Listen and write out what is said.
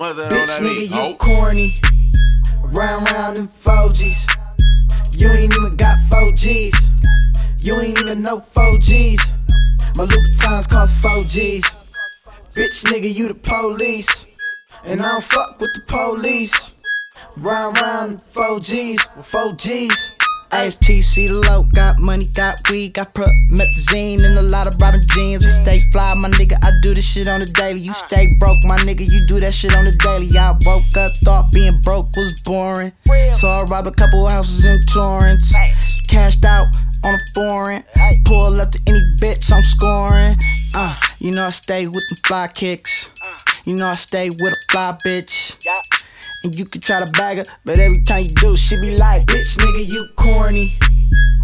Bitch nigga, you corny. Round them 4Gs. You ain't even got 4Gs. You ain't even know 4Gs. My Louboutins cost 4Gs. Bitch nigga, you the police. And I don't fuck with the police. Round 4Gs with 4Gs. ASTC the low, got money, got weed, got promethazine and a lot of robbing jeans. We stay fly, my nigga, I do this shit on the daily. You stay broke, my nigga, you do that shit on the daily. I woke up, thought being broke was boring, so I robbed a couple houses in Torrance. Cashed out on a foreign, pull up to any bitch I'm scoring. You know I stay with them fly kicks, you know I stay with a fly bitch. And you can try to bag her, but every time you do, she be like, bitch nigga, you corny.